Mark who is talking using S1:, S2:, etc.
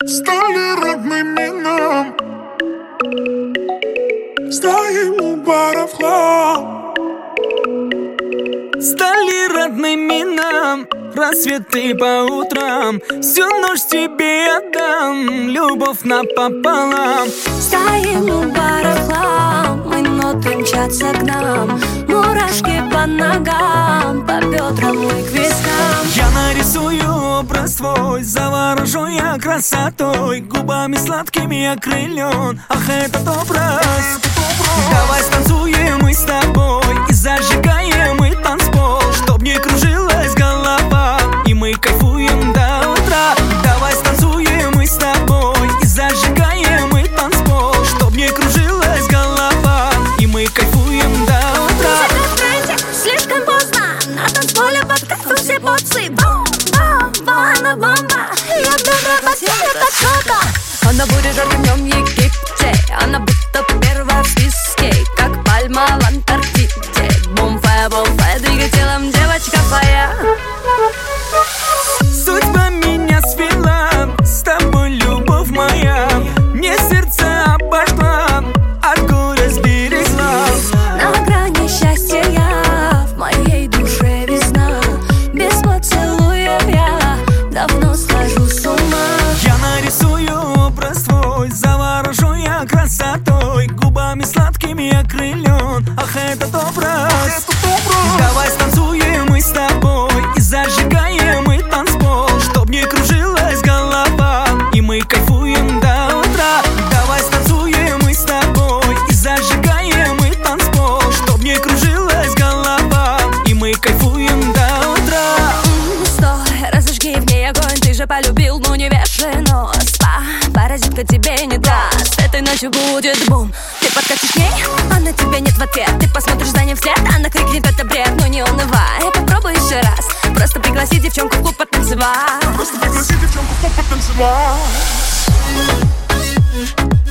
S1: Стали родными нам, стоим у бара в хлам.
S2: Стали родными нам рассветы по утрам. Всю ночь тебе отдам, любовь напополам.
S3: Стоим у бара в хлам, минуты мчатся к нам. Мурашки по ногам, по бедрам и к вискам.
S2: Я нарисую образ твой, заворожу я красотой. Губами сладкими окрылен, ах, этот образ. Давай станцуем мы с тобой и зажигаем мы танцпол, чтоб не кружилась голова, и мы кайфуем до утра. Давай станцуем мы с тобой и зажигаем мы танцпол, чтоб не кружилась голова, и мы кайфуем до утра.
S3: Слишком поздно, на танцполе под кайфом все поцы. Бомба, она бомба, я бедра постелю, это что-то. Она будет жарким днем в Египте, она будто первая в списке, как пальма в Антарктиде. Бомфая, двигай телом, девочка твоя.
S2: Судьба меня свела, с тобой любовь моя. Мне сердце обожгла, от горя сберегла.
S3: На грани счастья я, в моей душе весна. Без поцелуев я давно схожу с ума.
S2: Я нарисую образ твой, заворожу я красотой. Губами сладкими окрылен, ах, этот образ. Давай станцуем мы с тобой и зажигаем мы танцпол, чтоб не кружилась голова, и мы кайфуем до утра. Давай станцуем мы с тобой и зажигаем мы танцпол, чтоб не кружилась голова, и мы кайфуем до утра.
S3: Стой, разожги в ней огонь, ты же полюбил, но не вешай нос. Паразитка тебе не даст, этой ночью будет бум. Ты подкатишь к ней, она тебе нет в ответ. Ты посмотришь за ним вслед, она крикнет, это бред. Но не унывай, попробуй еще раз. Просто пригласи девчонку в клуб потанцевать.
S1: Просто пригласи девчонку в клуб потанцевать.